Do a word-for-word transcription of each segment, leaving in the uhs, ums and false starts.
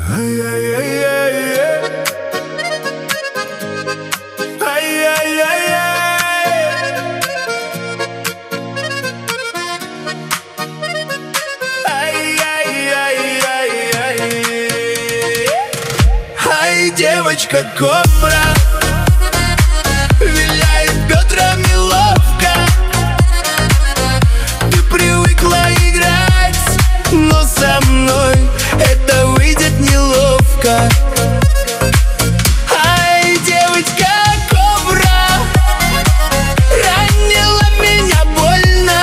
Ай-яй-яй-яй-яй. Ай-яй-яй-яй. Ай-яй-яй-яй-яй. Ай, девочка кобра виляет бедрами ловко. Ты привыкла играть, но со мной это выйдет неловко. Ай, девочка кобра ранила меня больно.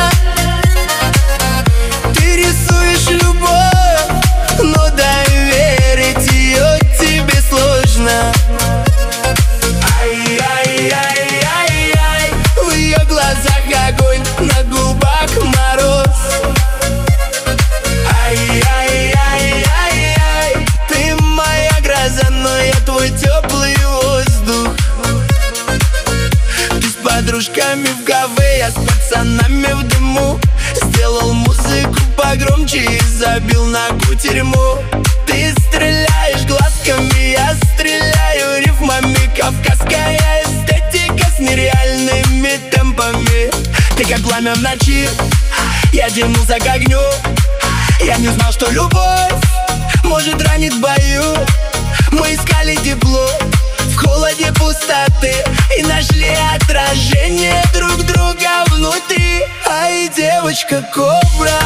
Ты рисуешь любовь, но доверить ее тебе сложно. Ай-яй-яй-яй-яй. В ее глазах огонь, на губах мороз. Ай-яй-яй-яй-яй. Ты моя гроза, но я твой теплый воздух. Ты с подружками в кафе, я с пацанами в дыму. Сделал музыку погромче и забил на кутерьму. Ты стреляешь глазками, я стреляю рифмами. Кавказская эстетика с нереальными темпами. Ты как пламя в ночи, я тянулся к огню. Я не знал, что любовь может ранить в бою. Мы искали тепло в холоде пустоты и нашли отражение друг друга внутри. Ай, девочка кобра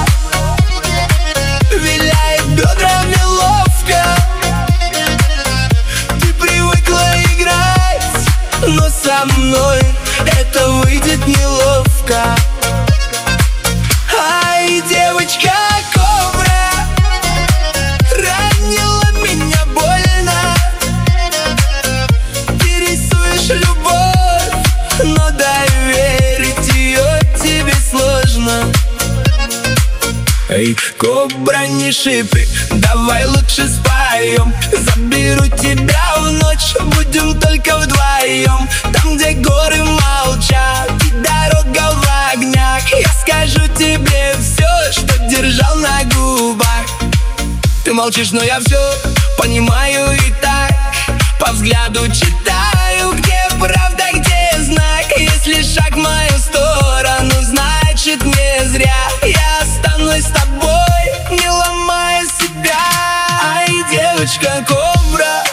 виляет бедрами ловко. Ты привыкла играть, но со мной это выйдет неловко. Ай, девочка кобра ранила меня больно. Ты рисуешь любовь, но доверить ее тебе сложно. Эй, кобра, не шипи, давай лучше споем. Заберу тебя в ночь, будем только вдвоем. Там, где горы молчат и дорога в огнях. Я скажу тебе все, что держал на губах. Ты молчишь, но я все понимаю и так. По взгляду читаю, где правда, где знак. Если шаг в мою сторону, значит не зря. Я останусь с тобой, не ломая себя. Ай, девочка кобра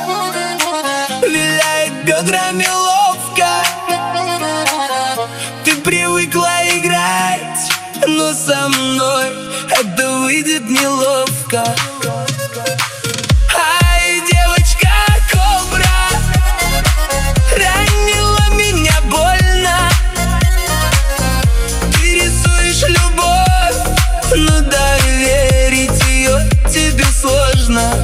виляет бедрами ловко. Ты привыкла играть, но со мной это выйдет неловко. Ай, девочка кобра ранила меня больно. Ты рисуешь любовь, но доверить ее тебе сложно.